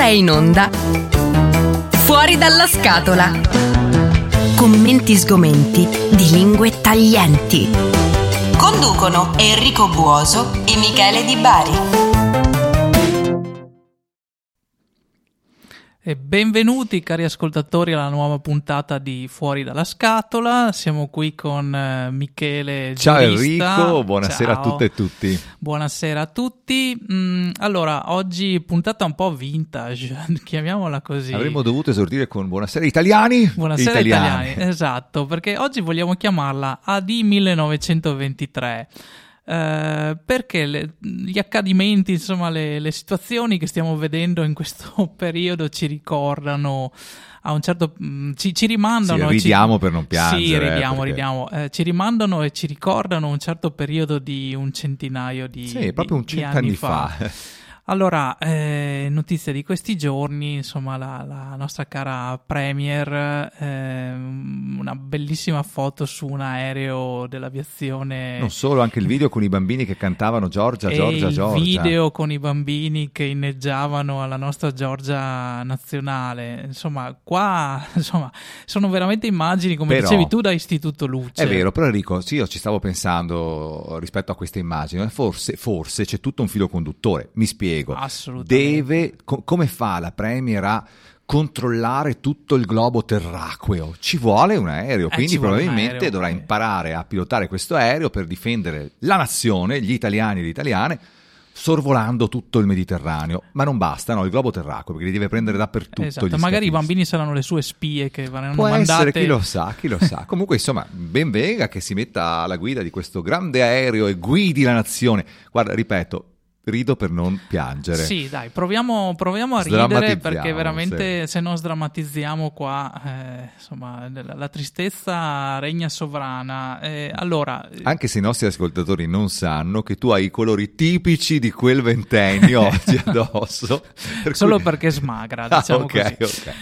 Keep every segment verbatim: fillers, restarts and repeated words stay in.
Ora è in onda Fuori dalla scatola. Commenti sgomenti di lingue taglienti. Conducono Enrico Buoso e Michele Di Bari. E benvenuti cari ascoltatori alla nuova puntata di Fuori dalla scatola. Siamo qui con uh, Michele Ciao giurista. Enrico, buonasera Ciao. a tutte e tutti. Buonasera a tutti. Mm, allora, oggi puntata un po' vintage, chiamiamola così. Avremmo dovuto esordire con buonasera italiani. Buonasera italiani. italiani, esatto, perché oggi vogliamo chiamarla A D millenovecentoventitré. Uh, perché le, gli accadimenti, insomma le, le situazioni che stiamo vedendo in questo periodo ci ricordano a un certo mh, ci, ci rimandano sì, ridiamo ci, per non piangere sì ridiamo perché... ridiamo eh, ci rimandano e ci ricordano un certo periodo di un centinaio di sì proprio un cent'anni fa, fa. Allora, eh, notizia di questi giorni, insomma la, la nostra cara Premier, eh, una bellissima foto su un aereo dell'aviazione. Non solo, anche il video con i bambini che cantavano Giorgia, e Giorgia, il Giorgia. Il video con i bambini che inneggiavano alla nostra Giorgia nazionale. Insomma, qua insomma, sono veramente immagini, come però, dicevi tu, da Istituto Luce. È vero, però Enrico, sì, io ci stavo pensando rispetto a queste immagini, forse, forse c'è tutto un filo conduttore, mi spiego. Assolutamente. Deve, co- come fa la Premier a controllare tutto il globo terracqueo? Ci vuole un aereo, eh, quindi probabilmente aereo, dovrà eh. imparare a pilotare questo aereo per difendere la nazione, gli italiani e le italiane, sorvolando tutto il Mediterraneo. Ma non basta, no, il globo terracqueo, perché li deve prendere dappertutto. Esatto, magari i bambini saranno le sue spie che verranno Può mandate. essere, chi lo sa, chi lo sa. Comunque, insomma, ben venga che si metta alla guida di questo grande aereo e guidi la nazione. Guarda, ripeto, rido per non piangere. Sì, dai, proviamo, proviamo a ridere, perché veramente sì. Se non sdrammatizziamo qua, eh, insomma, la, la tristezza regna sovrana. Eh, allora, anche se i nostri ascoltatori non sanno che tu hai i colori tipici di quel ventennio oggi addosso. Per Solo cui... perché smagra, diciamo ah, okay, così. Okay.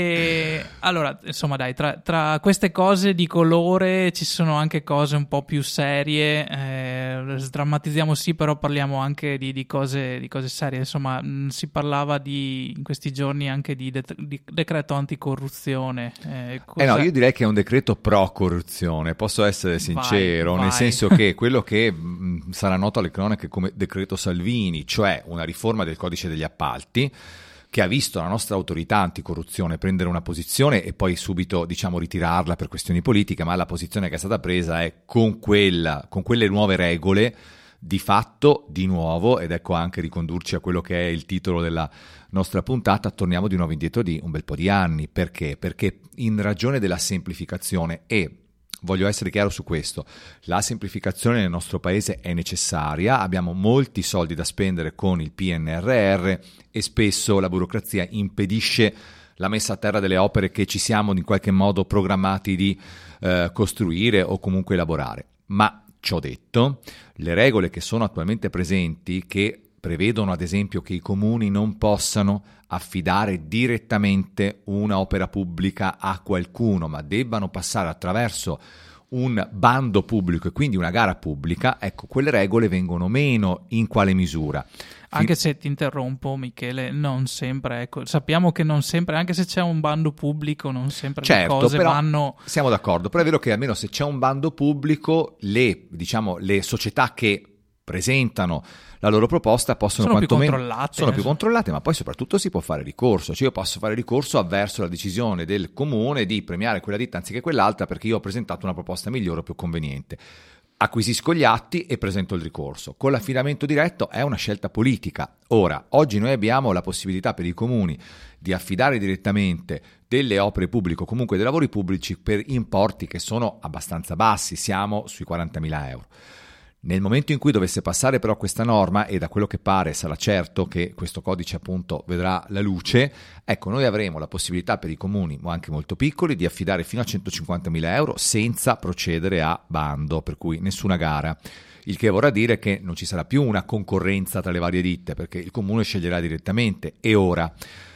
E, allora, insomma, dai, tra, tra queste cose di colore ci sono anche cose un po' più serie. Eh, sdrammatizziamo sì, però parliamo anche di Di cose, di cose serie. Insomma, mh, si parlava di, in questi giorni anche di, de- di decreto anticorruzione. Eh, eh no, io direi che è un decreto pro corruzione, posso essere sincero, vai, nel vai. senso che quello che mh, sarà noto alle cronache come decreto Salvini, cioè una riforma del codice degli appalti, che ha visto la nostra autorità anticorruzione prendere una posizione e poi subito, diciamo, ritirarla per questioni politiche, ma la posizione che è stata presa è con quella, con quelle nuove regole. Di fatto, di nuovo, ed ecco anche ricondurci a quello che è il titolo della nostra puntata, torniamo di nuovo indietro di un bel po' di anni. Perché? Perché in ragione della semplificazione, e voglio essere chiaro su questo, la semplificazione nel nostro paese è necessaria, abbiamo molti soldi da spendere con il P N R R e spesso la burocrazia impedisce la messa a terra delle opere che ci siamo in qualche modo programmati di eh, costruire o comunque elaborare. Ma ciò detto, le regole che sono attualmente presenti, che prevedono ad esempio che i comuni non possano affidare direttamente una opera pubblica a qualcuno, ma debbano passare attraverso un bando pubblico e quindi una gara pubblica, ecco, quelle regole vengono meno. In quale misura? Anche se ti interrompo, Michele, non sempre, ecco, sappiamo che non sempre, anche se c'è un bando pubblico, non sempre certo, le cose però vanno... Siamo d'accordo, però è vero che almeno se c'è un bando pubblico, le, diciamo, le società che presentano la loro proposta possono sono più quantomeno controllate, sono eh. più controllate, ma poi soprattutto si può fare ricorso, cioè io posso fare ricorso avverso la decisione del comune di premiare quella ditta anziché quell'altra perché io ho presentato una proposta migliore o più conveniente. Acquisisco gli atti e presento il ricorso. Con l'affidamento diretto è una scelta politica. Ora, oggi noi abbiamo la possibilità per i comuni di affidare direttamente delle opere pubbliche o comunque dei lavori pubblici per importi che sono abbastanza bassi, siamo sui quarantamila euro. Nel momento in cui dovesse passare però questa norma, e da quello che pare sarà certo che questo codice appunto vedrà la luce, ecco, noi avremo la possibilità per i comuni, ma anche molto piccoli, di affidare fino a centocinquantamila euro senza procedere a bando, per cui nessuna gara. Il che vorrà dire che non ci sarà più una concorrenza tra le varie ditte, perché il comune sceglierà direttamente. E ora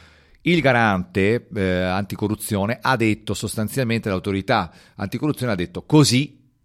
il garante eh, anticorruzione ha detto sostanzialmente, l'autorità anticorruzione ha detto così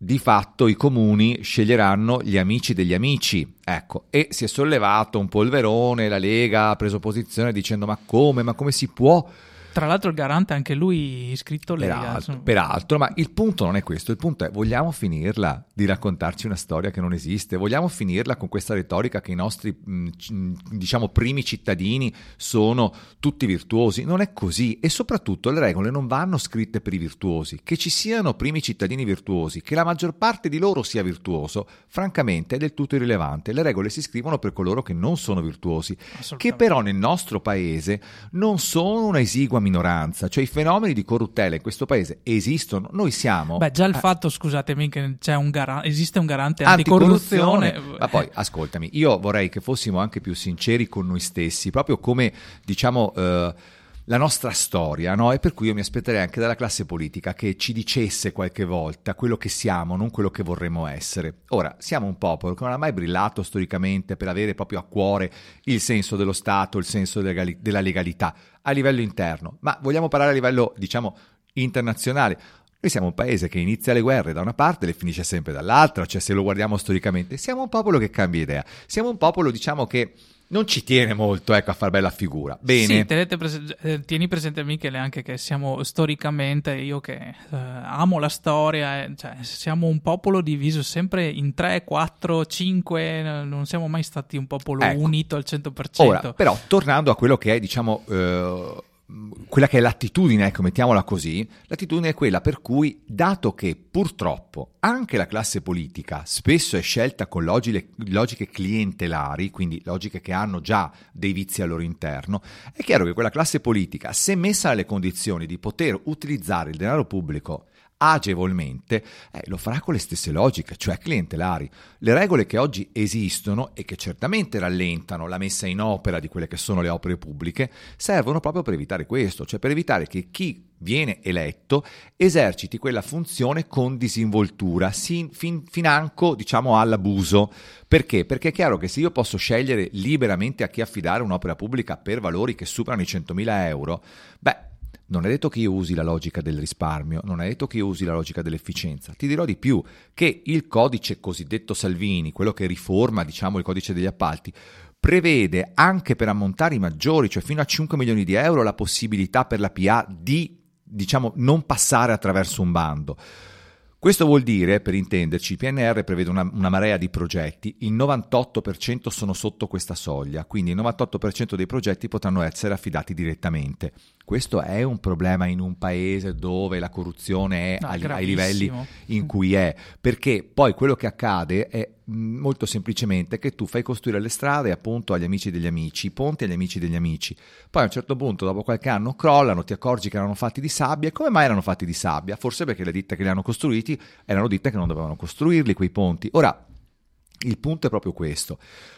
di fatto i comuni sceglieranno gli amici degli amici, ecco, e si è sollevato un polverone, la Lega ha preso posizione dicendo ma come, ma come si può? Tra l'altro il garante anche lui iscritto Lega. Peraltro, peraltro, ma il punto non è questo, il punto è vogliamo finirla di raccontarci una storia che non esiste, vogliamo finirla con questa retorica che i nostri mh, diciamo primi cittadini sono tutti virtuosi, non è così e soprattutto le regole non vanno scritte per i virtuosi, che ci siano primi cittadini virtuosi, che la maggior parte di loro sia virtuoso, francamente è del tutto irrilevante, le regole si scrivono per coloro che non sono virtuosi, che però nel nostro paese non sono una esigua minoranza, cioè i fenomeni di corruttela in questo paese esistono, noi siamo... Beh, già il eh, fatto, scusatemi, che c'è un gara- esiste un garante anticorruzione... anticorruzione, ma poi, ascoltami, io vorrei che fossimo anche più sinceri con noi stessi, proprio come, diciamo... Eh, la nostra storia, no? E per cui io mi aspetterei anche dalla classe politica che ci dicesse qualche volta quello che siamo, non quello che vorremmo essere. Ora, siamo un popolo che non ha mai brillato storicamente per avere proprio a cuore il senso dello Stato, il senso della legalità a livello interno, ma vogliamo parlare a livello, diciamo, internazionale. Noi siamo un paese che inizia le guerre da una parte e le finisce sempre dall'altra, cioè se lo guardiamo storicamente, siamo un popolo che cambia idea, siamo un popolo, diciamo, che non ci tiene molto, ecco, a far bella figura. Bene. Sì, tenete prese- eh, tieni presente, Michele, anche che siamo storicamente, io che eh, amo la storia, eh, cioè siamo un popolo diviso sempre in tre, quattro, cinque, non siamo mai stati un popolo ecco. unito al cento per cento. Ora, però, tornando a quello che è, diciamo... Eh, quella che è l'attitudine, ecco, mettiamola così, l'attitudine è quella per cui, dato che purtroppo anche la classe politica spesso è scelta con logiche, logiche clientelari, quindi logiche che hanno già dei vizi al loro interno, è chiaro che quella classe politica, se messa nelle condizioni di poter utilizzare il denaro pubblico agevolmente, eh, lo farà con le stesse logiche, cioè clientelari. Le regole che oggi esistono e che certamente rallentano la messa in opera di quelle che sono le opere pubbliche servono proprio per evitare questo, cioè per evitare che chi viene eletto eserciti quella funzione con disinvoltura, sin, fin, financo, diciamo, all'abuso. Perché? Perché è chiaro che se io posso scegliere liberamente a chi affidare un'opera pubblica per valori che superano i centomila euro, beh, non è detto che io usi la logica del risparmio, non è detto che io usi la logica dell'efficienza. Ti dirò di più, che il codice cosiddetto Salvini, quello che riforma, diciamo, il codice degli appalti, prevede anche per ammontari maggiori, cioè fino a cinque milioni di euro, la possibilità per la P A di, diciamo, non passare attraverso un bando. Questo vuol dire, per intenderci, il P N R R prevede una, una marea di progetti, il novantotto per cento sono sotto questa soglia, quindi il novantotto per cento dei progetti potranno essere affidati direttamente. Questo è un problema in un paese dove la corruzione è no, ai, ai livelli in cui è, perché poi quello che accade è molto semplicemente che tu fai costruire le strade appunto agli amici degli amici, i ponti agli amici degli amici, poi a un certo punto dopo qualche anno crollano, ti accorgi che erano fatti di sabbia. E come mai erano fatti di sabbia? Forse perché le ditte che li hanno costruiti erano ditte che non dovevano costruirli quei ponti. Ora, il punto è proprio questo.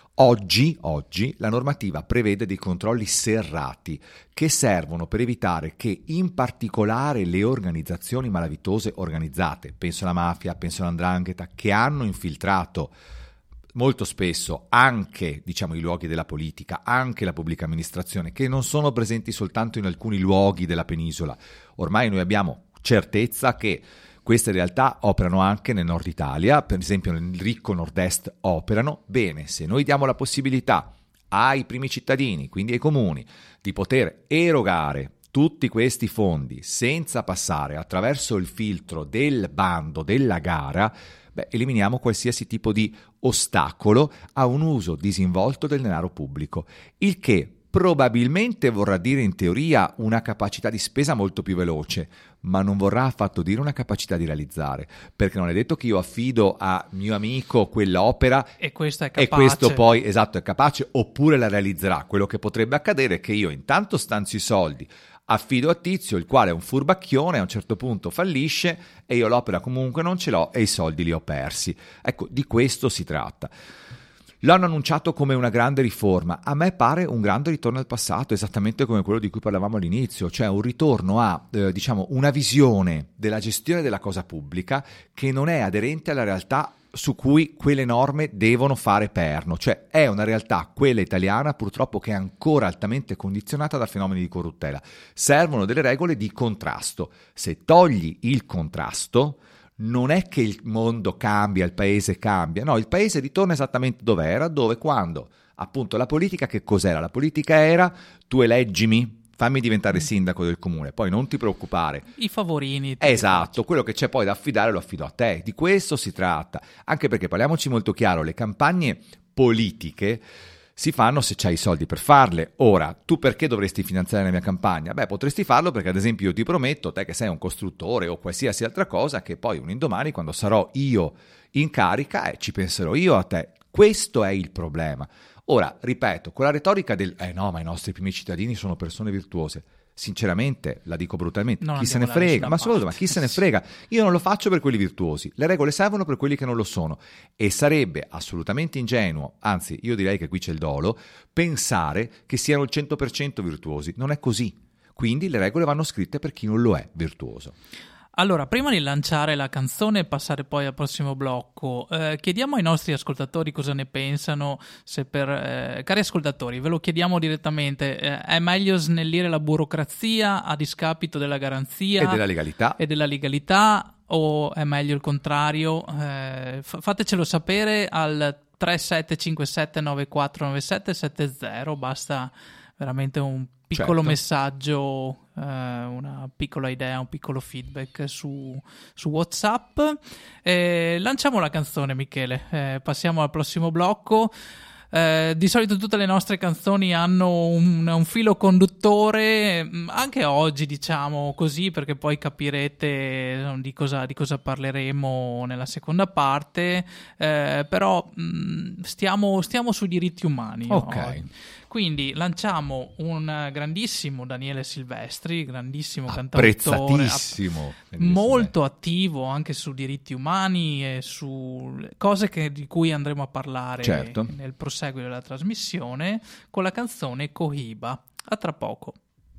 Oggi, oggi la normativa prevede dei controlli serrati che servono per evitare che in particolare le organizzazioni malavitose organizzate, penso alla mafia, penso all''ndrangheta, che hanno infiltrato molto spesso anche, diciamo, i luoghi della politica, anche la pubblica amministrazione, che non sono presenti soltanto in alcuni luoghi della penisola. Ormai noi abbiamo certezza che queste realtà operano anche nel nord Italia, per esempio nel ricco nord-est operano. Bene, se noi diamo la possibilità ai primi cittadini, quindi ai comuni, di poter erogare tutti questi fondi senza passare attraverso il filtro del bando, della gara, beh, eliminiamo qualsiasi tipo di ostacolo a un uso disinvolto del denaro pubblico, il che probabilmente vorrà dire in teoria una capacità di spesa molto più veloce, ma non vorrà affatto dire una capacità di realizzare, perché non è detto che io affido a mio amico quell'opera e questo è capace, e questo poi, esatto, è capace, oppure la realizzerà. Quello che potrebbe accadere è che io intanto stanzio i soldi, affido a Tizio, il quale è un furbacchione, a un certo punto fallisce e io l'opera comunque non ce l'ho e i soldi li ho persi. Ecco, di questo si tratta. L'hanno annunciato come una grande riforma, a me pare un grande ritorno al passato, esattamente come quello di cui parlavamo all'inizio, cioè un ritorno a, eh, diciamo, una visione della gestione della cosa pubblica che non è aderente alla realtà su cui quelle norme devono fare perno, cioè è una realtà, quella italiana, purtroppo che è ancora altamente condizionata da fenomeni di corruttela. Servono delle regole di contrasto. Se togli il contrasto, non è che il mondo cambia, il paese cambia, no, il paese ritorna esattamente dove era, dove quando appunto la politica, che cos'era? La politica era tu eleggimi, fammi diventare sindaco del comune, poi non ti preoccupare. I favorini. Esatto, quello che c'è poi da affidare lo affido a te, di questo si tratta, anche perché parliamoci molto chiaro, le campagne politiche si fanno se c'hai i soldi per farle. Ora, tu perché dovresti finanziare la mia campagna? Beh, potresti farlo perché ad esempio io ti prometto, te che sei un costruttore o qualsiasi altra cosa, che poi un indomani quando sarò io in carica eh, ci penserò io a te. Questo è il problema. Ora, ripeto, con la retorica del eh no, ma i nostri primi cittadini sono persone virtuose, sinceramente, la dico brutalmente, non chi se ne frega, ma soprattutto, ma chi se ne frega? Io non lo faccio per quelli virtuosi, le regole servono per quelli che non lo sono e sarebbe assolutamente ingenuo, anzi io direi che qui c'è il dolo, pensare che siano il cento per cento virtuosi, non è così, quindi le regole vanno scritte per chi non lo è virtuoso. Allora, prima di lanciare la canzone e passare poi al prossimo blocco, eh, chiediamo ai nostri ascoltatori cosa ne pensano, se per eh, cari ascoltatori, ve lo chiediamo direttamente, eh, è meglio snellire la burocrazia a discapito della garanzia e della legalità, e della legalità o è meglio il contrario? Eh, f- fatecelo sapere al tre sette cinque sette nove quattro nove sette sette zero, basta veramente un piccolo certo. messaggio, eh, una piccola idea, un piccolo feedback su, su WhatsApp. Eh, lanciamo la canzone, Michele, eh, passiamo al prossimo blocco. Eh, di solito tutte le nostre canzoni hanno un, un filo conduttore, anche oggi diciamo così, perché poi capirete di cosa, di cosa parleremo nella seconda parte, eh, però mh, stiamo, stiamo sui diritti umani. Ok. Oggi. Quindi lanciamo un grandissimo Daniele Silvestri, grandissimo cantautore, apprezzatissimo, molto attivo anche su diritti umani e su cose che, di cui andremo a parlare certo. nel proseguo della trasmissione, con la canzone Cohiba. A tra poco.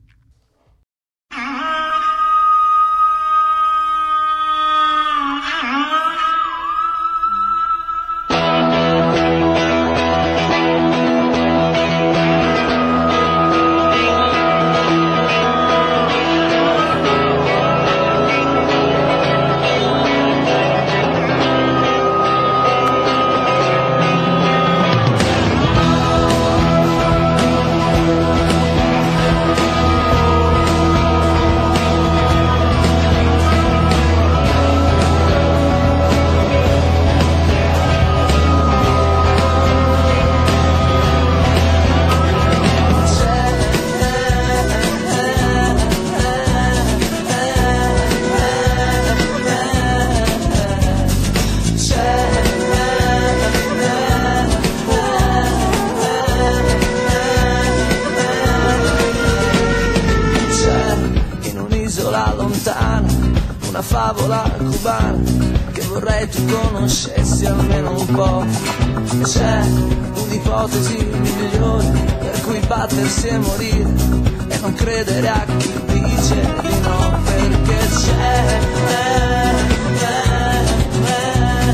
Una favola cubana che vorrei tu conoscessi almeno un po'. C'è un'ipotesi migliore per cui battersi e morire e non credere a chi dice di no, perché c'è eh, eh, eh,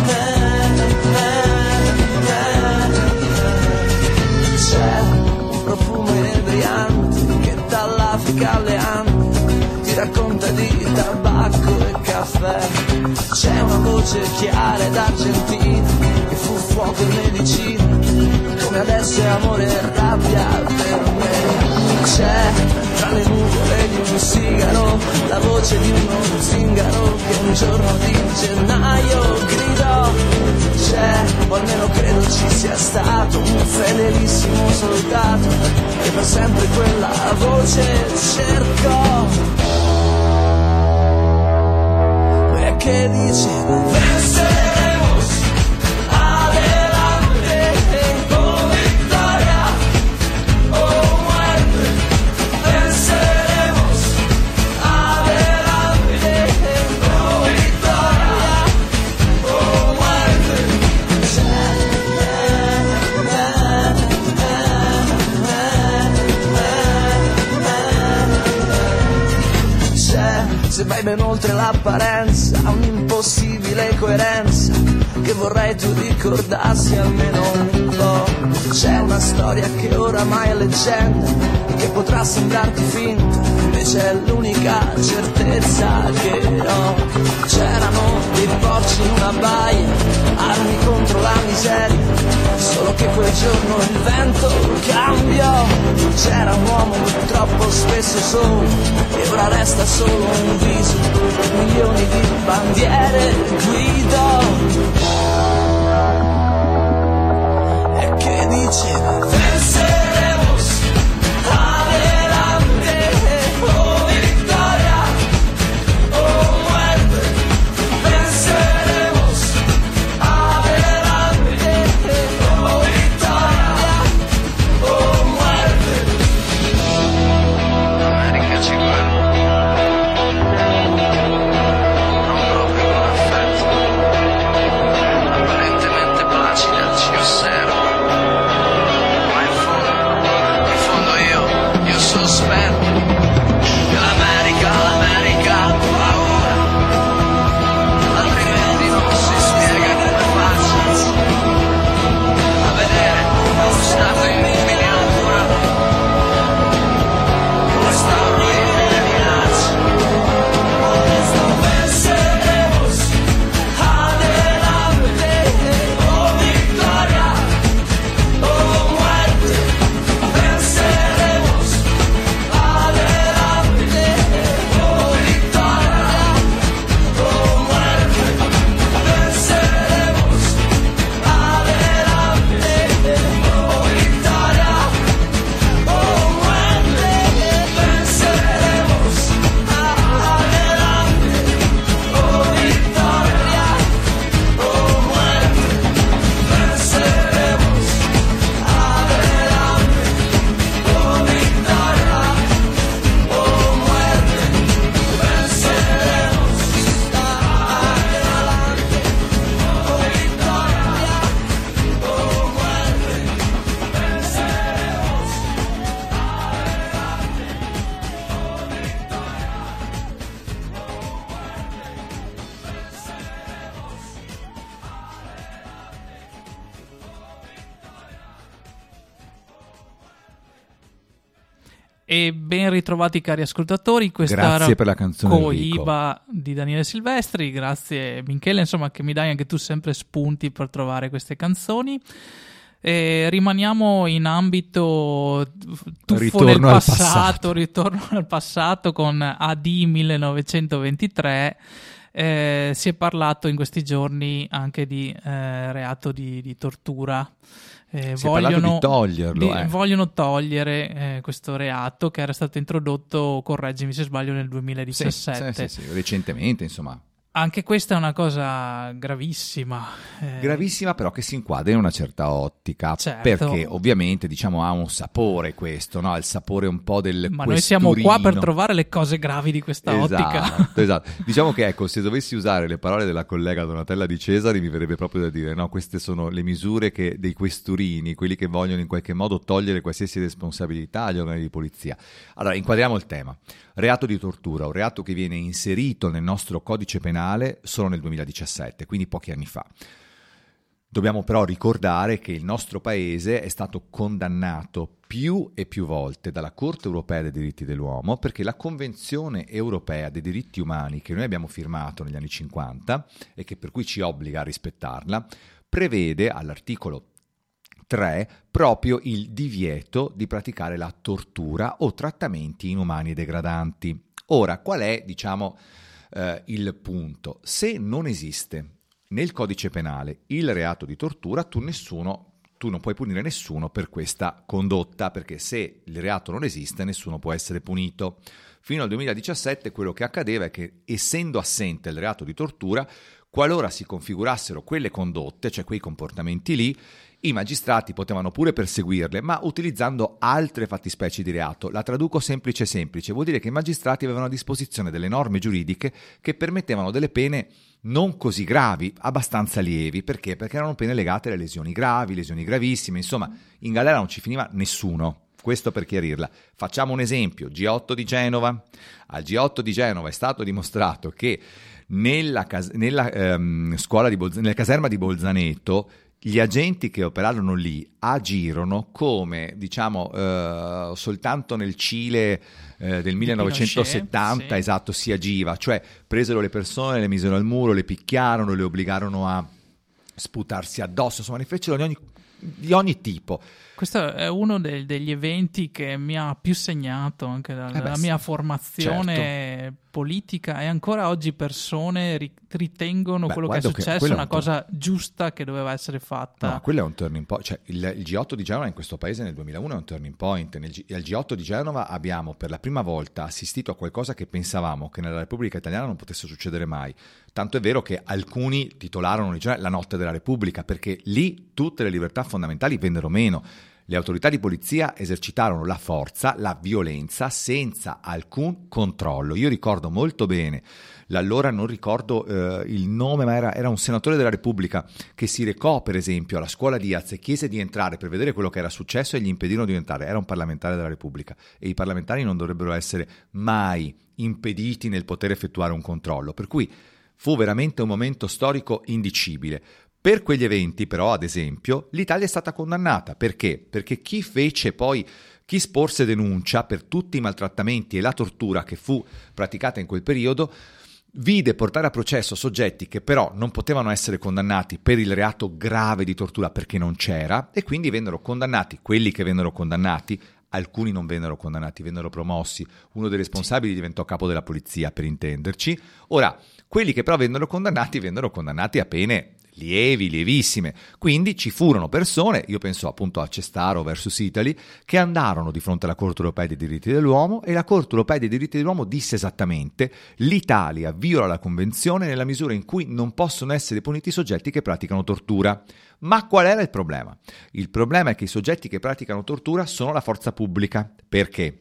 eh, eh, c'è un profumo inebriante che dall'Africa alle Ande racconta di tabacco e caffè. C'è una voce chiara ed argentina che fu fuoco e medicina, come adesso è amore e rabbia per me. C'è tra le nuvole di un sigaro la voce di uno zingaro che un giorno di gennaio gridò. C'è, o almeno credo ci sia stato, un fedelissimo soldato che per sempre quella voce cercò. Que dice venceremos adelante con victoria o muerte, venceremos adelante con victoria o muerte. Se vai ben oltre l'apparenza, un'impossibile coerenza che vorrei tu ricordassi almeno un po'. C'è una storia che oramai è leggenda, che potrà sembrarti finta, invece invece è l'unica certezza che ho. C'erano dei porci in una baia, armi contro la miseria, solo che quel giorno il vento cambiò. C'era un uomo troppo spesso solo e ora resta solo un viso, milioni di bandiere guidò. E che diceva venceremos adelante, oh victoria, oh muerte, venceremos adelante, oh victoria, oh muerte. L'America ci guarda, non proprio con affetto, apparentemente placida ci osserva. Sospetto che l'America, l'America ha paura, altrimenti non si spiega come faccia a vedere uno stato in miniatura, questa orribile minaccia. Venceremos adelante, oh victoria, oh muerte, venceremos. E ben ritrovati cari ascoltatori, questa Grazie era per la canzone Coiba di Daniele Silvestri. Grazie Michele, insomma, che mi dai anche tu sempre spunti per trovare queste canzoni. E rimaniamo in ambito tuffo ritorno nel passato, al passato, ritorno al passato con A D millenovecentoventitré. Eh, si è parlato in questi giorni anche di eh, reato di, di tortura. Eh, si è parlato vogliono, di toglierlo. di, eh. Vogliono togliere eh, questo reato che era stato introdotto, correggimi se sbaglio, nel duemiladiciassette. Sì, sì, sì, sì, recentemente, insomma. Anche questa è una cosa gravissima. Eh, Gravissima, però che si inquadra in una certa ottica, certo. Perché ovviamente diciamo ha un sapore questo, no? Il sapore un po' del Ma questurino. noi siamo qua per trovare le cose gravi di questa esatto, ottica. Esatto. Diciamo che ecco, se dovessi usare le parole della collega Donatella Di Cesari, mi verrebbe proprio da dire, no, queste sono le misure che, dei questurini, quelli che vogliono in qualche modo togliere qualsiasi responsabilità agli organi di polizia. Allora, inquadriamo il tema. Reato di tortura, un reato che viene inserito nel nostro codice penale solo nel duemiladiciassette, quindi pochi anni fa. Dobbiamo però ricordare che il nostro paese è stato condannato più e più volte dalla Corte europea dei diritti dell'uomo perché la Convenzione europea dei diritti umani che noi abbiamo firmato negli anni cinquanta e che per cui ci obbliga a rispettarla, prevede all'articolo tre proprio il divieto di praticare la tortura o trattamenti inumani e degradanti. Ora, qual è, diciamo, eh, il punto? Se non esiste nel codice penale il reato di tortura, tu nessuno, tu non puoi punire nessuno per questa condotta, perché se il reato non esiste, nessuno può essere punito. Fino al duemiladiciassette quello che accadeva è che, essendo assente il reato di tortura, qualora si configurassero quelle condotte, cioè quei comportamenti lì, i magistrati potevano pure perseguirle, ma utilizzando altre fattispecie di reato. La traduco semplice semplice, vuol dire che i magistrati avevano a disposizione delle norme giuridiche che permettevano delle pene non così gravi, abbastanza lievi. Perché? Perché erano pene legate alle lesioni gravi, lesioni gravissime, insomma, in galera non ci finiva nessuno. Questo per chiarirla. Facciamo un esempio, G otto di Genova. Al G otto di Genova è stato dimostrato che nella, cas- nella, ehm, scuola di Bolz- nella caserma di Bolzaneto gli agenti che operarono lì agirono come, diciamo, eh, soltanto nel Cile eh, del millenovecentosettanta, Pinochet, sì. esatto, si agiva, cioè presero le persone, le misero al muro, le picchiarono, le obbligarono a sputarsi addosso, insomma ne fecero di ogni, di ogni tipo. Questo è uno del, degli eventi che mi ha più segnato anche dalla Eh beh, mia sì, formazione certo. politica, e ancora oggi persone ri- ritengono Beh, quello che è guarda che successo quello è una un to- cosa giusta che doveva essere fatta. No, quello è un turning point, cioè il, il G otto di Genova in questo paese nel duemilauno è un turning point. Nel G, al G otto di Genova abbiamo per la prima volta assistito a qualcosa che pensavamo che nella Repubblica Italiana non potesse succedere mai, tanto è vero che alcuni titolarono diciamo, la notte della Repubblica, perché lì tutte le libertà fondamentali vennero meno. Le autorità di polizia esercitarono la forza, la violenza senza alcun controllo. Io ricordo molto bene, allora non ricordo eh, il nome, ma era, era un senatore della Repubblica che si recò per esempio alla scuola Diaz e chiese di entrare per vedere quello che era successo e gli impedirono di entrare. Era un parlamentare della Repubblica e i parlamentari non dovrebbero essere mai impediti nel poter effettuare un controllo. Per cui fu veramente un momento storico indicibile. Per quegli eventi, però, ad esempio, l'Italia è stata condannata. Perché? Perché chi fece poi, chi sporse denuncia per tutti i maltrattamenti e la tortura che fu praticata in quel periodo, vide portare a processo soggetti che però non potevano essere condannati per il reato grave di tortura perché non c'era, e quindi vennero condannati. Quelli che vennero condannati, alcuni non vennero condannati, vennero promossi. Uno dei responsabili diventò capo della polizia, per intenderci. Ora, quelli che però vennero condannati, vennero condannati a pene lievi, lievissime. Quindi ci furono persone, io penso appunto a Cestaro versus Italy, che andarono di fronte alla Corte Europea dei diritti dell'uomo e la Corte Europea dei diritti dell'uomo disse esattamente: l'Italia viola la Convenzione nella misura in cui non possono essere puniti i soggetti che praticano tortura. Ma qual era il problema? Il problema è che i soggetti che praticano tortura sono la forza pubblica. Perché?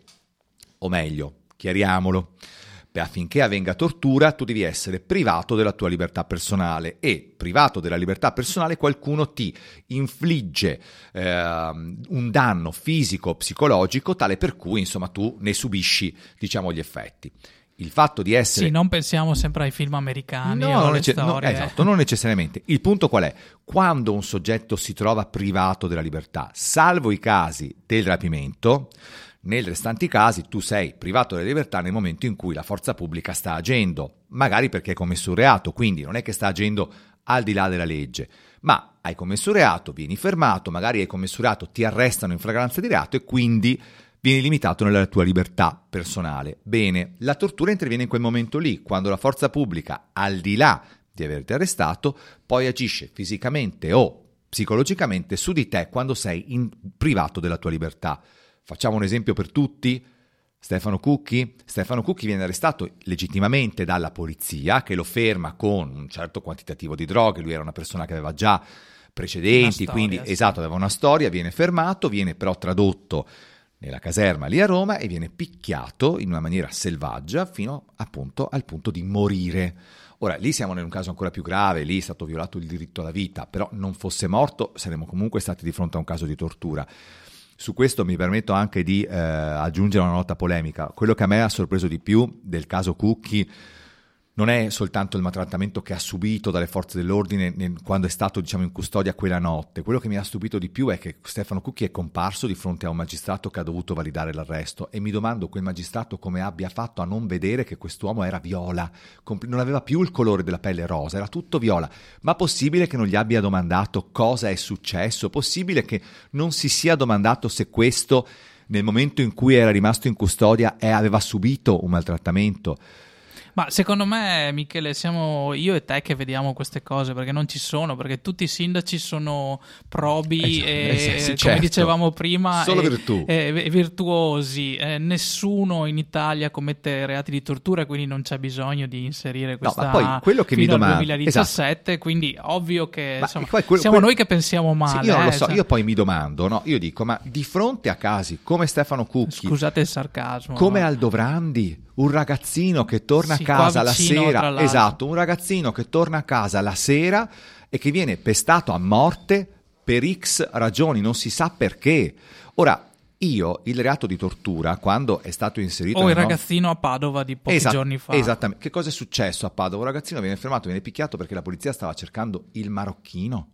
O meglio, chiariamolo. Affinché avvenga tortura tu devi essere privato della tua libertà personale, e privato della libertà personale qualcuno ti infligge eh, un danno fisico o psicologico tale per cui insomma tu ne subisci diciamo gli effetti. Il fatto di essere... Sì, non pensiamo sempre ai film americani no, o alle nece- storie. No, esatto, non necessariamente. Il punto qual è? Quando un soggetto si trova privato della libertà, salvo i casi del rapimento, nei restanti casi tu sei privato della libertà nel momento in cui la forza pubblica sta agendo, magari perché hai commesso un reato, quindi non è che sta agendo al di là della legge, ma hai commesso un reato, vieni fermato, magari hai commesso un reato, ti arrestano in flagranza di reato e quindi vieni limitato nella tua libertà personale. Bene, la tortura interviene in quel momento lì, quando la forza pubblica, al di là di averti arrestato, poi agisce fisicamente o psicologicamente su di te quando sei in privato della tua libertà. Facciamo un esempio per tutti: Stefano Cucchi. Stefano Cucchi viene arrestato legittimamente dalla polizia, che lo ferma con un certo quantitativo di droghe. Lui era una persona che aveva già precedenti, storia, quindi sì. esatto, aveva una storia, viene fermato, viene però tradotto nella caserma lì a Roma e viene picchiato in una maniera selvaggia fino appunto al punto di morire. Ora, lì siamo in un caso ancora più grave, lì è stato violato il diritto alla vita, però non fosse morto saremmo comunque stati di fronte a un caso di tortura. Su questo mi permetto anche di eh, aggiungere una nota polemica. Quello che a me ha sorpreso di più del caso Cucchi non è soltanto il maltrattamento che ha subito dalle forze dell'ordine nel, quando è stato diciamo in custodia quella notte. Quello che mi ha stupito di più è che Stefano Cucchi è comparso di fronte a un magistrato che ha dovuto validare l'arresto, e mi domando quel magistrato come abbia fatto a non vedere che quest'uomo era viola, non aveva più il colore della pelle rosa, era tutto viola. Ma possibile che non gli abbia domandato cosa è successo? Possibile che non si sia domandato se questo nel momento in cui era rimasto in custodia e aveva subito un maltrattamento? Ma secondo me, Michele, siamo io e te che vediamo queste cose, perché non ci sono, perché tutti i sindaci sono probi eh, e, eh, sì, sì, come certo. dicevamo prima, solo e, virtù. E, e virtuosi. Eh, nessuno in Italia commette reati di tortura, quindi non c'è bisogno di inserire questa no, ma poi quello che fino mi al domando, duemiladiciassette, esatto. Quindi ovvio che Ma insomma, poi quello, siamo quello... noi che pensiamo male. Sì, io non lo eh, so, cioè... io poi mi domando, no? Io dico, ma di fronte a casi come Stefano Cucchi, scusate il sarcasmo, come no? Aldo Vrandi, un ragazzino che torna Sì, a casa qua vicino, la tra sera, l'altro. esatto, un ragazzino che torna a casa la sera e che viene pestato a morte per X ragioni, non si sa perché. Ora, io il reato di tortura, quando è stato inserito... O il no... ragazzino a Padova di pochi Esat- giorni fa. Esattamente. Che cosa è successo a Padova? Un ragazzino viene fermato, viene picchiato perché la polizia stava cercando il marocchino.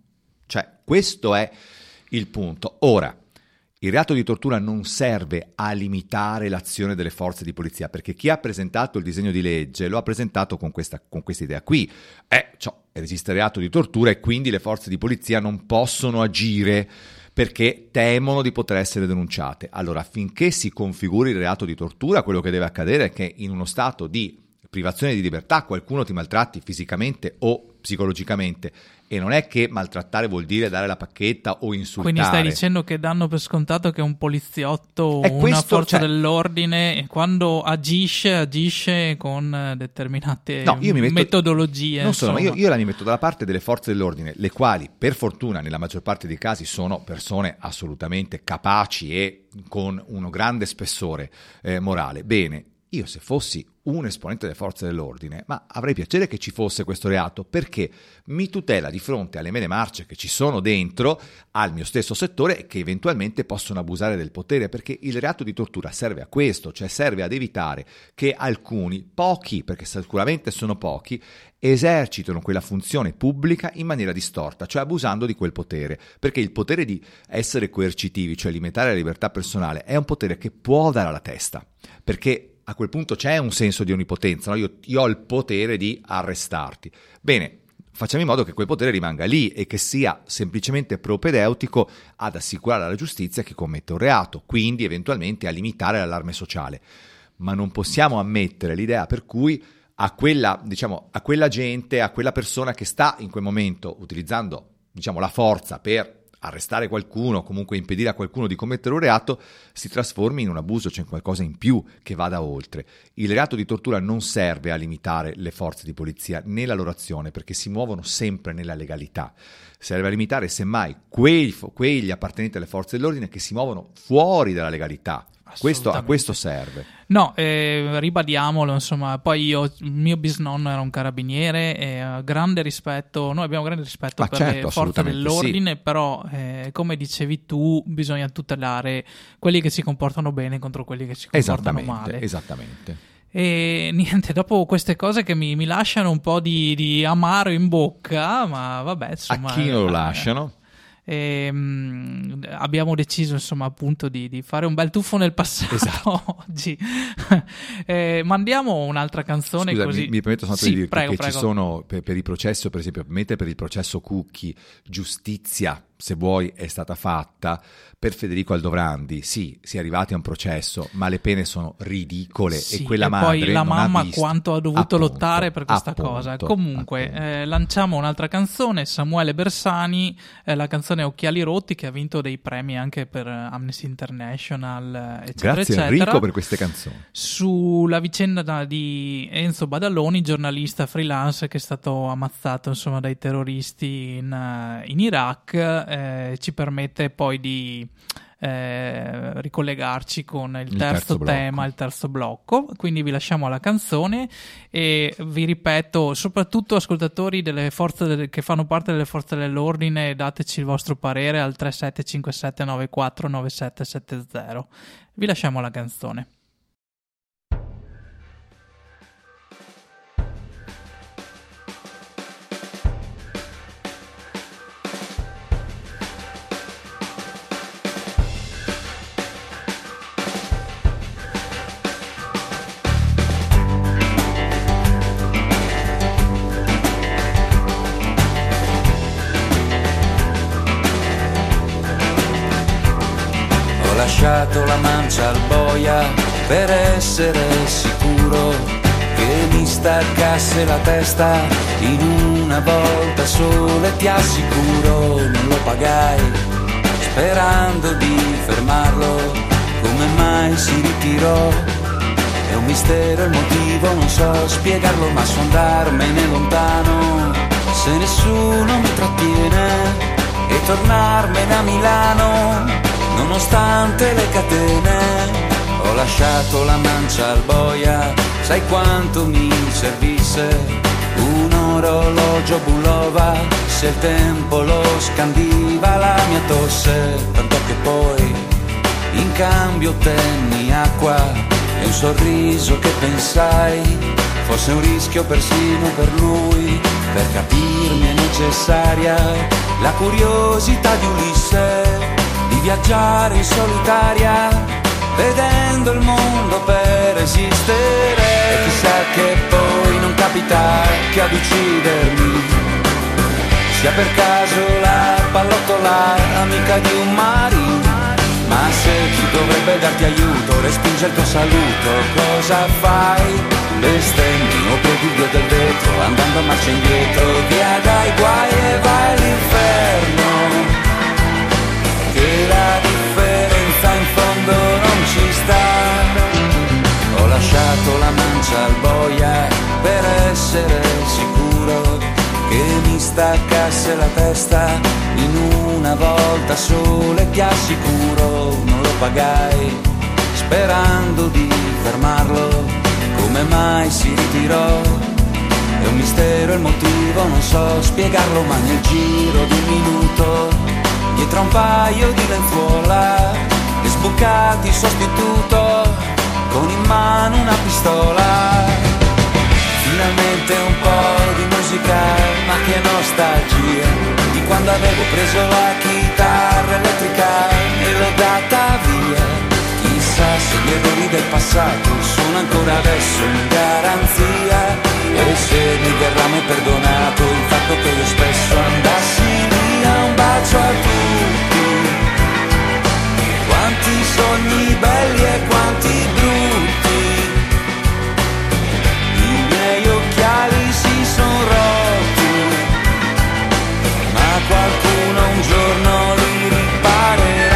Cioè, questo è il punto. Ora, il reato di tortura non serve a limitare l'azione delle forze di polizia, perché chi ha presentato il disegno di legge lo ha presentato con questa, con questa idea qui. Eh, cioè, esiste il reato di tortura e quindi le forze di polizia non possono agire perché temono di poter essere denunciate. Allora, finché si configuri il reato di tortura, quello che deve accadere è che in uno stato di privazione di libertà qualcuno ti maltratti fisicamente o psicologicamente, e non è che maltrattare vuol dire dare la pacchetta o insultare. Quindi stai dicendo che danno per scontato che un poliziotto o È una questo, forza cioè, dell'ordine quando agisce agisce con determinate no, io mi metto, metodologie. Non solo, ma io, insomma. io la mi metto dalla parte delle forze dell'ordine, le quali per fortuna nella maggior parte dei casi sono persone assolutamente capaci e con un grande spessore eh, morale. Bene, io se fossi un esponente delle forze dell'ordine, ma avrei piacere che ci fosse questo reato, perché mi tutela di fronte alle mele marce che ci sono dentro al mio stesso settore e che eventualmente possono abusare del potere, perché il reato di tortura serve a questo, cioè serve ad evitare che alcuni, pochi, perché sicuramente sono pochi, esercitano quella funzione pubblica in maniera distorta, cioè abusando di quel potere, perché il potere di essere coercitivi, cioè limitare la libertà personale, è un potere che può dare alla testa, perché a quel punto c'è un senso di onnipotenza, no? io, io ho il potere di arrestarti. Bene, facciamo in modo che quel potere rimanga lì e che sia semplicemente propedeutico ad assicurare alla giustizia chi commette un reato, quindi eventualmente a limitare l'allarme sociale. Ma non possiamo ammettere l'idea per cui a quella, diciamo, a quella gente, a quella persona che sta in quel momento utilizzando, diciamo, la forza per arrestare qualcuno, comunque impedire a qualcuno di commettere un reato, si trasformi in un abuso, c'è qualcosa in più che vada oltre. Il reato di tortura non serve a limitare le forze di polizia né la loro azione, perché si muovono sempre nella legalità. Serve a limitare semmai quei, quegli appartenenti alle forze dell'ordine che si muovono fuori dalla legalità. Questo, a questo serve. No, eh, ribadiamolo, insomma, poi io, il mio bisnonno era un carabiniere e uh, grande rispetto, noi abbiamo grande rispetto Ma per certo, le forze dell'ordine, sì. Però eh, come dicevi tu, bisogna tutelare quelli che si comportano bene contro quelli che si comportano esattamente, male. Esattamente. E niente, dopo queste cose che mi, mi lasciano un po' di, di amaro in bocca, ma vabbè, insomma... A chi non lo eh, lasciano? E, um, abbiamo deciso insomma appunto di, di fare un bel tuffo nel passato. Esatto. Oggi eh, mandiamo un'altra canzone. Scusa, così mi, mi permetto soltanto sì, di dirti prego, che prego. ci sono per, per il processo, per esempio, mentre per il processo Cucchi giustizia, se vuoi, è stata fatta, per Federico Aldovrandi sì, si è arrivati a un processo, ma le pene sono ridicole, sì, e quella e madre poi la non mamma ha visto. quanto ha dovuto Appunto, lottare per questa appunto, cosa. Comunque appunto. Eh, lanciamo un'altra canzone, Samuele Bersani, eh, la canzone Occhiali rotti, che ha vinto dei premi anche per Amnesty International, eccetera. Grazie eccetera, Enrico per queste canzoni. sulla vicenda di Enzo Badaloni, giornalista freelance che è stato ammazzato insomma dai terroristi in, in Iraq. Eh, ci permette poi di eh, ricollegarci con il, Il terzo, terzo tema, blocco. il terzo blocco. Quindi vi lasciamo alla canzone e vi ripeto, soprattutto ascoltatori delle forze delle, che fanno parte delle forze dell'ordine, dateci il vostro parere al tre sette cinque sette nove quattro nove sette sette zero. Vi lasciamo la canzone. Ho lasciato la mancia al boia per essere sicuro che mi staccasse la testa in una volta sola, e ti assicuro non lo pagai sperando di fermarlo. Come mai si ritirò? È un mistero il motivo, non so spiegarlo, ma so andarmene lontano se nessuno mi trattiene e tornarmene a Milano. Nonostante le catene, ho lasciato la mancia al boia. Sai quanto mi servisse un orologio Bulova, se il tempo lo scandiva la mia tosse. Tanto che poi in cambio ottenni acqua e un sorriso che pensai Forse un rischio persino per lui, per capirmi è necessaria la curiosità di Ulisse, di viaggiare in solitaria, vedendo il mondo per esistere. E chissà che poi non capita che ad uccidermi sia per caso la pallottola amica di un marito. Ma se chi dovrebbe darti aiuto respinge il tuo saluto, cosa fai? Bestemmi o preduglio del vetro, andando a marcia indietro, via dai guai e vai all'inferno. Che la differenza in fondo non ci sta. Ho lasciato la mancia al boia per essere sicuro che mi staccasse la testa in una volta sola, e ti assicuro non lo pagai sperando di fermarlo. Come mai si ritirò? È un mistero il motivo, non so spiegarlo, ma nel giro di un minuto, dietro a un paio di lenzuola, è sbucato il sostituto con in mano una pistola. Finalmente un po' di musica, ma che nostalgia di quando avevo preso la chitarra elettrica e l'ho data via. Chissà se gli errori del passato sono ancora adesso in garanzia, e se mi verrà mai perdonato il fatto che io spesso andassi via. Un bacio a tutti, quanti sogni belli e quanti brutti, i miei occhiali si sono rotti, ma qualcuno un giorno li riparerà.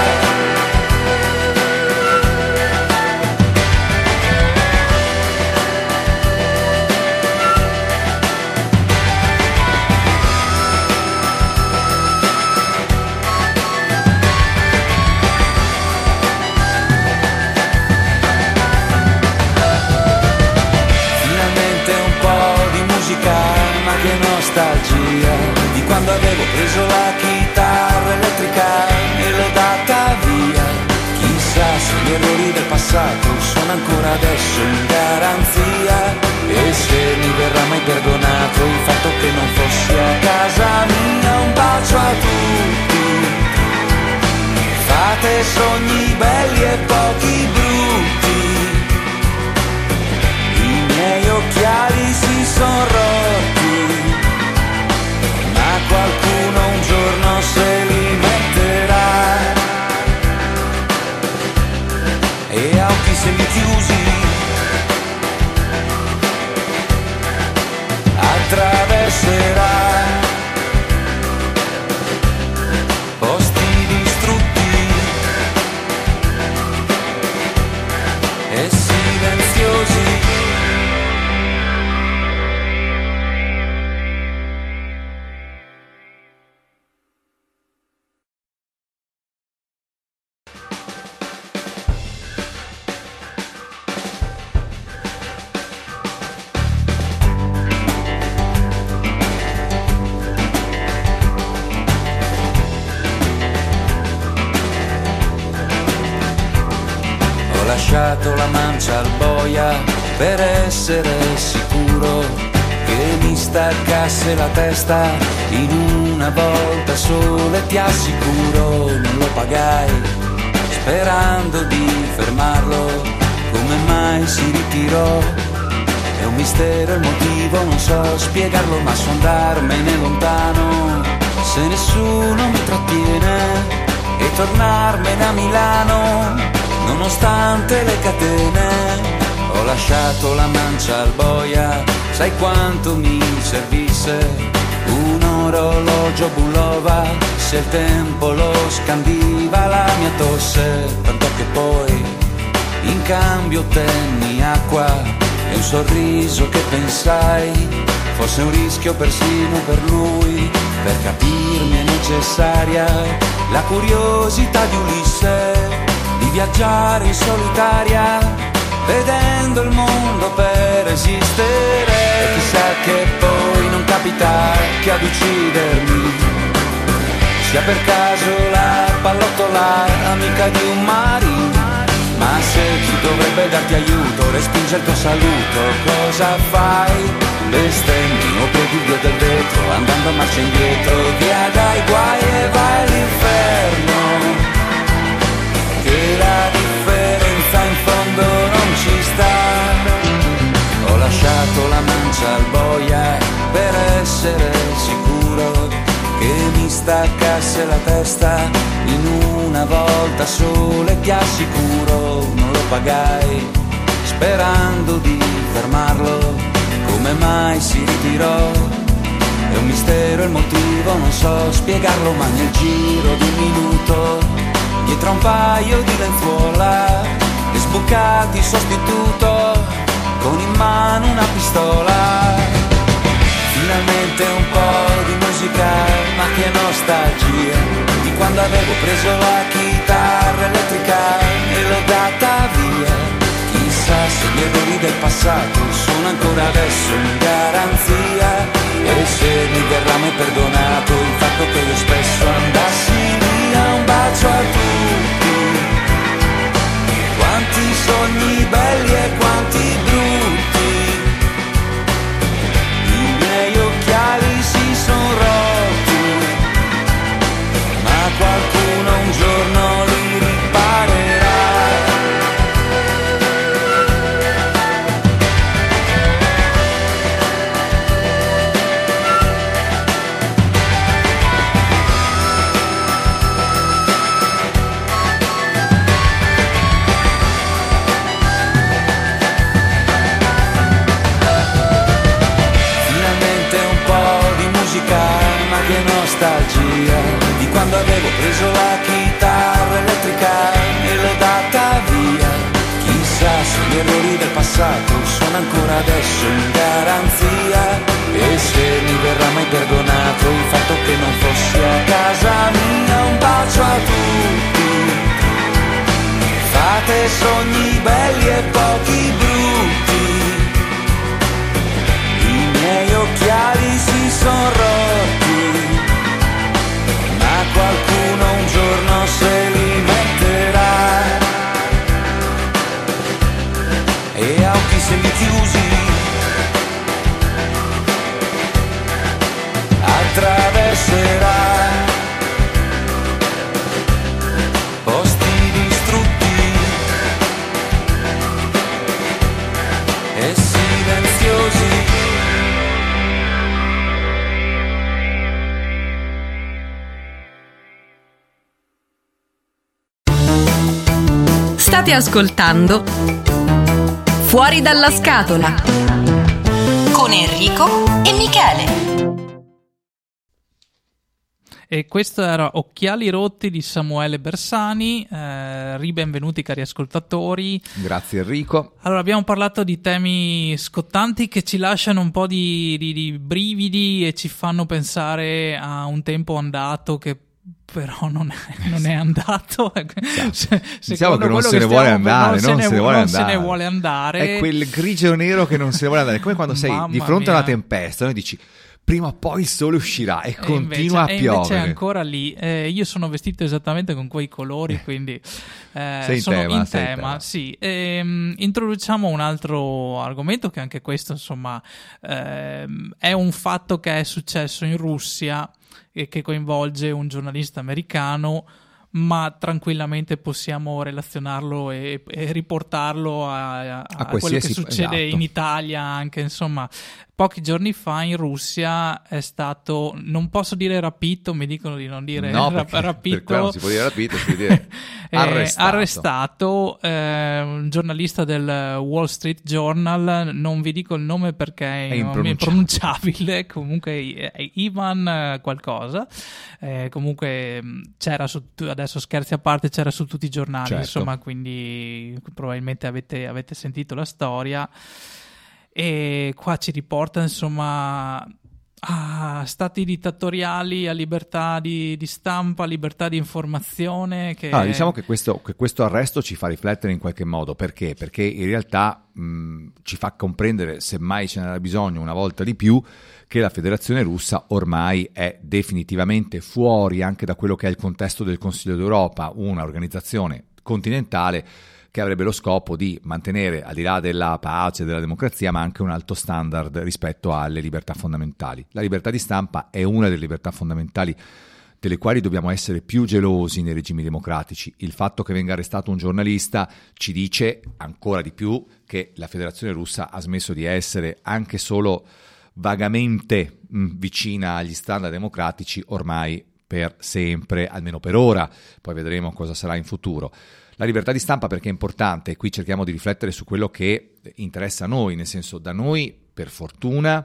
Ma che nostalgia di quando avevo preso la chitarra elettrica e l'ho data via. Chissà se gli errori del passato sono ancora adesso in garanzia, e se mi verrà mai perdonato il fatto che non fossi a casa mia. Un bacio a tutti, fate sogni belli e pochi brutti, i miei occhiali si sono rotti, ma qualcuno un giorno se li metterà. E a occhi semichiusi attraverserà posti distrutti e silenziosi. La mancia al boia per essere sicuro che mi staccasse la testa in una volta sola, e ti assicuro non lo pagai sperando di fermarlo. Come mai si ritirò? È un mistero il motivo, non so spiegarlo, ma so andarmene lontano se nessuno mi trattiene e tornarmene a Milano. Nonostante le catene ho lasciato la mancia al boia, sai quanto mi servisse un orologio Bulova, se il tempo lo scandiva la mia tosse, tanto che poi in cambio ottenni acqua e un sorriso che pensai fosse un rischio persino per lui. Per capirmi è necessaria la curiosità di Ulisse, di viaggiare in solitaria, vedendo il mondo per esistere. E chissà che poi non capita che ad uccidermi sia per caso la pallottola amica di un marito. Ma se chi dovrebbe dovrebbe darti aiuto, respinge il tuo saluto, cosa fai? Bestemmi o per dubbio del vetro, andando a marcia indietro, via dai guai e vai all'inferno, che la differenza in fondo non ci sta. Ho lasciato la mancia al boia per essere sicuro che mi staccasse la testa in una volta sola e ti assicuro non lo pagai sperando di fermarlo. Come mai si ritirò? È un mistero il motivo, non so spiegarlo, ma nel giro di un minuto, dietro a un paio di lenzuola, e sbucati sostituto, con in mano una pistola. Finalmente un po' di musica, ma che nostalgia, di quando avevo preso la chitarra elettrica e l'ho data via. Chissà se gli errori del passato sono ancora adesso in garanzia, e se mi verrà mai perdonato il fatto che io spesso andassi via. Un bacio a tutti, quanti sogni belli e quanti brutti, i miei occhiali si sono rotti, ma qualcuno un giorno li riparerà. Ma che nostalgia, di quando avevo preso la chitarra elettrica e l'ho data via. Chissà se gli errori del passato sono ancora adesso in garanzia, e se mi verrà mai perdonato il fatto che non fossi a casa mia. Un bacio a tutti, fate sogni belli e pochi brutti, i miei occhiali si sono rotti, ma qualcuno un giorno se li metterà. E a occhi semichiusi attraverserà posti distrutti e silenziosi. State ascoltando Fuori dalla scatola con Enrico e Michele. E questo era Occhiali rotti di Samuele Bersani. Eh, ribenvenuti cari ascoltatori. Grazie Enrico. Allora, abbiamo parlato di temi scottanti che ci lasciano un po' di, di, di brividi e ci fanno pensare a un tempo andato che però non è, non è andato. Se, diciamo che non se ne vuole andare, non se ne vuole andare. Se ne vuole andare. È quel grigio nero che non se ne vuole andare. È come quando sei Mamma di fronte mia. a una tempesta e dici prima o poi il sole uscirà e, e continua invece, a piovere. E invece è ancora lì. Eh, io sono vestito esattamente con quei colori, quindi eh, sei in sono tema, in sei tema. in tema. Sì. E, um, introduciamo un altro argomento che anche questo, insomma, ehm, è un fatto che è successo in Russia e che coinvolge un giornalista americano, ma tranquillamente possiamo relazionarlo e, e riportarlo a, a, a quello che succede esatto. in Italia anche, insomma. Pochi giorni fa in Russia è stato, non posso dire rapito, mi dicono di non dire no, rap- perché, rapito. Per non si può dire rapito, si può dire arrestato. arrestato eh, un giornalista del Wall Street Journal, non vi dico il nome perché è, è impronunciabile, impronunciabile. Comunque è Ivan qualcosa, eh, comunque c'era su, adesso scherzi a parte, c'era su tutti i giornali, certo. Insomma, quindi probabilmente avete, avete sentito la storia. E qua ci riporta, insomma, a stati dittatoriali, a libertà di, di stampa, libertà di informazione. Che... Ah, diciamo che questo, che questo arresto ci fa riflettere in qualche modo. Perché? Perché in realtà mh, ci fa comprendere, se mai ce n'era bisogno una volta di più, che la Federazione Russa ormai è definitivamente fuori anche da quello che è il contesto del Consiglio d'Europa, una organizzazione continentale che avrebbe lo scopo di mantenere, al di là della pace e della democrazia, ma anche un alto standard rispetto alle libertà fondamentali. La libertà di stampa è una delle libertà fondamentali delle quali dobbiamo essere più gelosi nei regimi democratici. Il fatto che venga arrestato un giornalista ci dice ancora di più che la Federazione Russa ha smesso di essere anche solo vagamente mh, vicina agli standard democratici ormai per sempre, almeno per ora, poi vedremo cosa sarà in futuro. La libertà di stampa perché è importante, e qui cerchiamo di riflettere su quello che interessa a noi, nel senso, da noi per fortuna,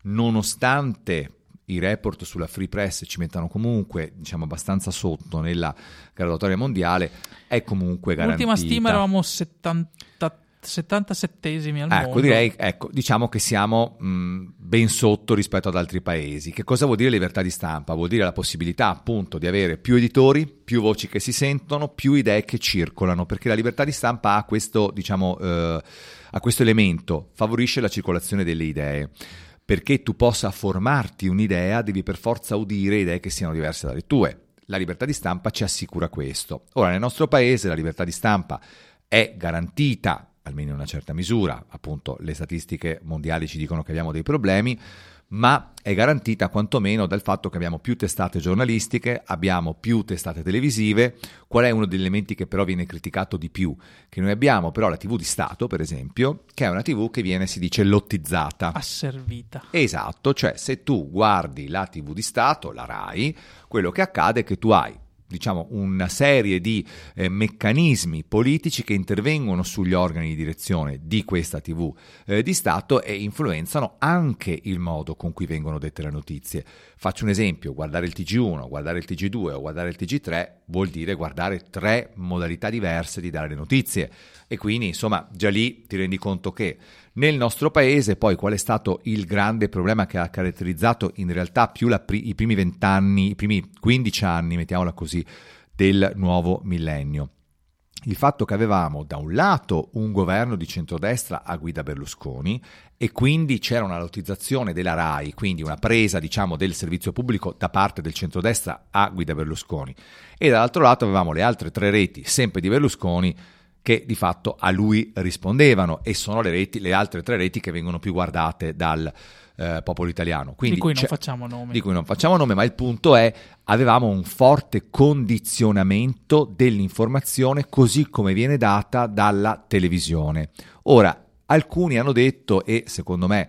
nonostante i report sulla free press ci mettano comunque, diciamo, abbastanza sotto nella graduatoria mondiale, è comunque garantita. L'ultima stima eravamo settanta, settantasettesimi al ecco, mondo. Direi, ecco, diciamo che siamo mh, ben sotto rispetto ad altri paesi. Che cosa vuol dire libertà di stampa? Vuol dire la possibilità appunto di avere più editori, più voci che si sentono, più idee che circolano, perché la libertà di stampa ha questo, diciamo, eh, ha questo elemento, favorisce la circolazione delle idee. Perché tu possa formarti un'idea devi per forza udire idee che siano diverse dalle tue. La libertà di stampa ci assicura questo. Ora, nel nostro paese la libertà di stampa è garantita, almeno in una certa misura, appunto le statistiche mondiali ci dicono che abbiamo dei problemi, ma è garantita quantomeno dal fatto che abbiamo più testate giornalistiche, abbiamo più testate televisive. Qual è uno degli elementi che però viene criticato di più? Che noi abbiamo però la tivù di Stato, per esempio, che è una tivù che viene, si dice, lottizzata. Asservita. Esatto, cioè se tu guardi la tivù di Stato, la RAI, quello che accade è che tu hai, diciamo, una serie di eh, meccanismi politici che intervengono sugli organi di direzione di questa tivù eh, di Stato e influenzano anche il modo con cui vengono dette le notizie. Faccio un esempio: guardare il T G uno, guardare il T G due o guardare il T G tre vuol dire guardare tre modalità diverse di dare le notizie, e quindi insomma già lì ti rendi conto che nel nostro paese poi qual è stato il grande problema che ha caratterizzato in realtà più la pri- i primi vent'anni, i primi quindici anni, mettiamola così, del nuovo millennio? Il fatto che avevamo da un lato un governo di centrodestra a guida Berlusconi e quindi c'era una lottizzazione della RAI, quindi una presa, diciamo, del servizio pubblico da parte del centrodestra a guida Berlusconi, e dall'altro lato avevamo le altre tre reti sempre di Berlusconi che di fatto a lui rispondevano, e sono le reti, le altre tre reti che vengono più guardate dal eh, popolo italiano. Quindi di cui non facciamo nome. Di cui non facciamo nome, ma il punto è, avevamo un forte condizionamento dell'informazione così come viene data dalla televisione. Ora, alcuni hanno detto, e secondo me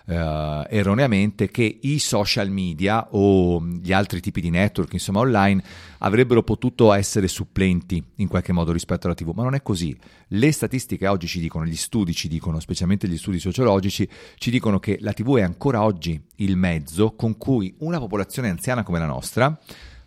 Uh, erroneamente, che i social media o gli altri tipi di network, insomma online, avrebbero potuto essere supplenti in qualche modo rispetto alla tivù, ma non è così. Le statistiche oggi ci dicono, gli studi ci dicono, specialmente gli studi sociologici, ci dicono che la tivù è ancora oggi il mezzo con cui una popolazione anziana come la nostra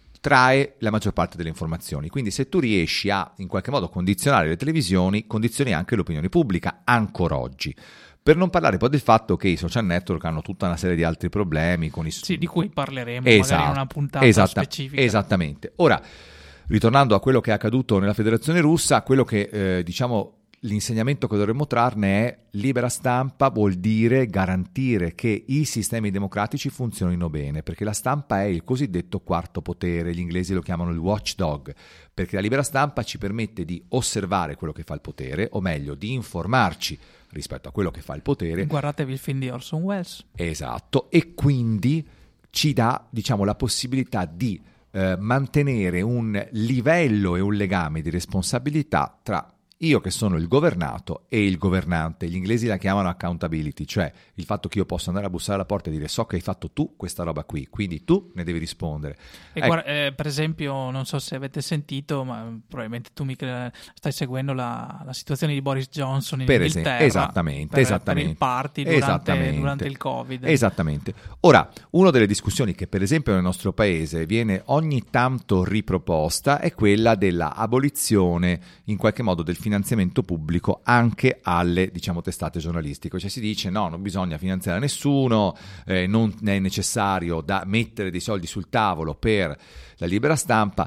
trae la maggior parte delle informazioni. Quindi se tu riesci a in qualche modo condizionare le televisioni, condizioni anche l'opinione pubblica ancora oggi. Per non parlare poi del fatto che i social network hanno tutta una serie di altri problemi con i... Sì, di cui parleremo esatto, magari in una puntata esatta, specifica. Esattamente. Ora, ritornando a quello che è accaduto nella Federazione Russa, quello che, eh, diciamo, l'insegnamento che dovremmo trarne è: libera stampa vuol dire garantire che i sistemi democratici funzionino bene, perché la stampa è il cosiddetto quarto potere, gli inglesi lo chiamano il watchdog, perché la libera stampa ci permette di osservare quello che fa il potere, o meglio, di informarci rispetto a quello che fa il potere. Guardatevi il film di Orson Welles. Esatto, e quindi ci dà, diciamo, la possibilità di eh, mantenere un livello e un legame di responsabilità tra io che sono il governato e il governante. Gli inglesi la chiamano accountability, cioè il fatto che io posso andare a bussare alla porta e dire: so che hai fatto tu questa roba qui, quindi tu ne devi rispondere. E ecco. guarda, eh, per esempio, non so se avete sentito, ma probabilmente tu Michele stai seguendo la, la situazione di Boris Johnson in per Inghilterra, esempio, esattamente, per, esattamente, per il party durante, esattamente, durante il Covid. Esattamente. Ora, una delle discussioni che per esempio nel nostro paese viene ogni tanto riproposta è quella della abolizione in qualche modo del finanziamento pubblico anche alle, diciamo, testate giornalistiche. Cioè si dice: no, non bisogna finanziare nessuno, eh, non è necessario da mettere dei soldi sul tavolo per la libera stampa.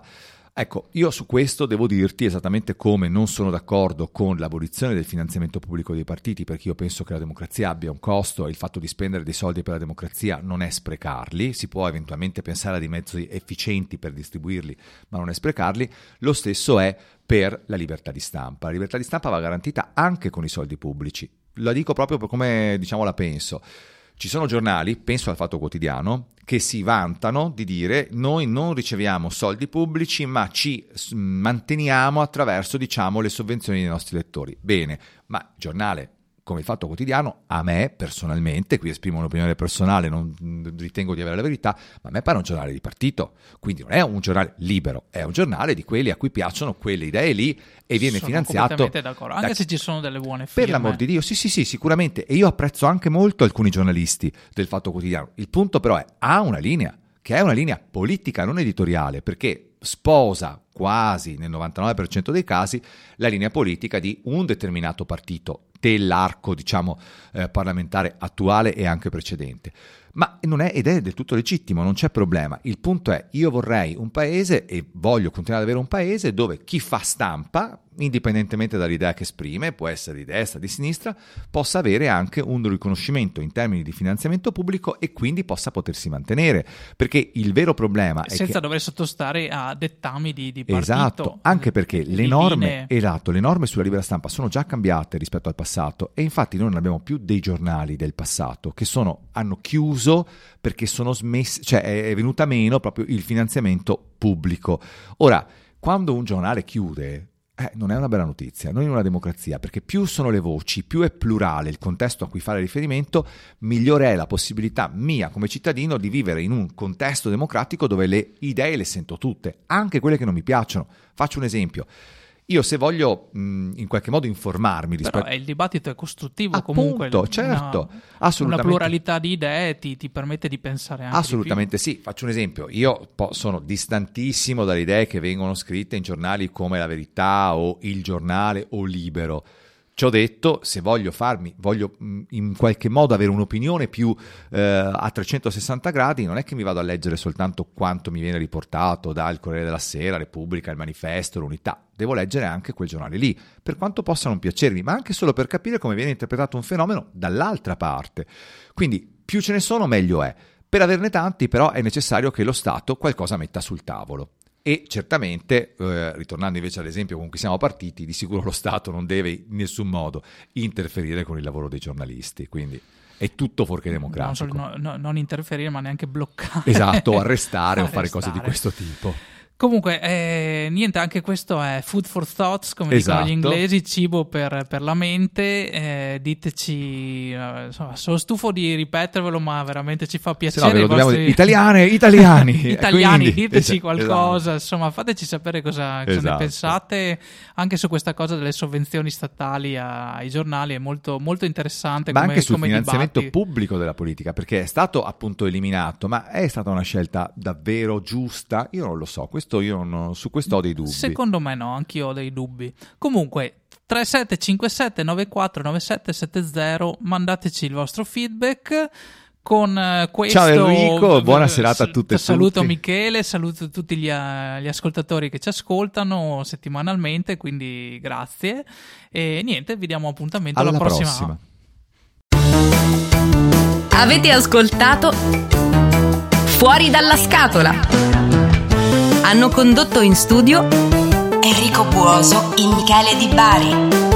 Ecco, io su questo devo dirti esattamente come non sono d'accordo con l'abolizione del finanziamento pubblico dei partiti, perché io penso che la democrazia abbia un costo e il fatto di spendere dei soldi per la democrazia non è sprecarli, si può eventualmente pensare a dei mezzi efficienti per distribuirli, ma non è sprecarli. Lo stesso è per la libertà di stampa. La libertà di stampa va garantita anche con i soldi pubblici. La dico proprio per come, diciamo, la penso. Ci sono giornali, penso al Fatto Quotidiano, che si vantano di dire noi non riceviamo soldi pubblici ma ci manteniamo attraverso, diciamo, le sovvenzioni dei nostri lettori. Bene, ma giornale come il Fatto Quotidiano, a me personalmente, qui esprimo un'opinione personale, non ritengo di avere la verità, ma a me pare un giornale di partito, quindi non è un giornale libero, è un giornale di quelli a cui piacciono quelle idee lì e viene sono finanziato completamente d'accordo, anche da... se ci sono delle buone firme. Per l'amor di Dio, sì sì sì, sicuramente, e io apprezzo anche molto alcuni giornalisti del Fatto Quotidiano. Il punto però è, ha una linea, che è una linea politica, non editoriale, perché sposa quasi nel novantanove per cento dei casi la linea politica di un determinato partito dell'arco, diciamo, eh, parlamentare attuale e anche precedente. Ma non è, ed è del tutto legittimo, non c'è problema. Il punto è, io vorrei un paese e voglio continuare ad avere un paese dove chi fa stampa, indipendentemente dall'idea che esprime, può essere di destra, di sinistra, possa avere anche un riconoscimento in termini di finanziamento pubblico e quindi possa potersi mantenere. Perché il vero problema è senza che... dover sottostare a dettami di, di partito. Esatto, anche perché le norme, linee. esatto, le norme sulla libera stampa sono già cambiate rispetto al passato e infatti noi non abbiamo più dei giornali del passato che sono, hanno chiuso perché sono smessi, cioè è venuta meno proprio il finanziamento pubblico. Ora, quando un giornale chiude, eh, non è una bella notizia, non in una democrazia, perché più sono le voci, più è plurale il contesto a cui fare riferimento, migliore è la possibilità mia come cittadino di vivere in un contesto democratico dove le idee le sento tutte, anche quelle che non mi piacciono. Faccio un esempio. Io se voglio mh, in qualche modo informarmi rispetto... Però il dibattito è costruttivo. Appunto, comunque. certo, una, assolutamente. Una pluralità di idee ti, ti permette di pensare anche Assolutamente di più. sì. Faccio un esempio. Io po- sono distantissimo dalle idee che vengono scritte in giornali come La Verità o Il Giornale o Libero. Ciò detto, se voglio farmi, voglio mh, in qualche modo avere un'opinione più eh, a trecentosessanta gradi, non è che mi vado a leggere soltanto quanto mi viene riportato dal Corriere della Sera, Repubblica, Il Manifesto, l'Unità. Devo leggere anche quel giornale lì, per quanto possa non piacermi, ma anche solo per capire come viene interpretato un fenomeno dall'altra parte. Quindi più ce ne sono meglio è. Per averne tanti però è necessario che lo Stato qualcosa metta sul tavolo. E certamente, eh, ritornando invece all'esempio con cui siamo partiti, di sicuro lo Stato non deve in nessun modo interferire con il lavoro dei giornalisti, quindi è tutto fuorché democratico. Non, solo, no, no, non interferire, ma neanche bloccare. Esatto, arrestare, arrestare o fare cose di questo tipo. Comunque, eh, niente, anche questo è food for thoughts, come esatto. dicono gli inglesi, cibo per, per la mente. Eh, diteci, eh, insomma, sono stufo di ripetervelo, ma veramente ci fa piacere. Se no, ve lo dobbiamo vostri... dire. Italiane, italiani, italiani, quindi, diteci esatto, qualcosa, esatto. Insomma, fateci sapere cosa, cosa esatto. ne pensate. Anche su questa cosa delle sovvenzioni statali ai giornali è molto, molto interessante. Ma come, anche sul come finanziamento dibatti. pubblico della politica, perché è stato appunto eliminato, ma è stata una scelta davvero giusta? Io non lo so, questo io non, su questo ho dei dubbi. Secondo me no, anch'io ho dei dubbi. Comunque tre sette cinque sette nove quattro nove sette sette zero, mandateci il vostro feedback. Con uh, questo ciao Enrico, buona serata a tutte e saluto tutti. Michele, saluto tutti gli, uh, gli ascoltatori che ci ascoltano settimanalmente, quindi grazie e niente, vi diamo appuntamento alla, alla prossima. prossima. Avete ascoltato Fuori dalla scatola. Hanno condotto in studio Enrico Buoso e Michele Di Bari.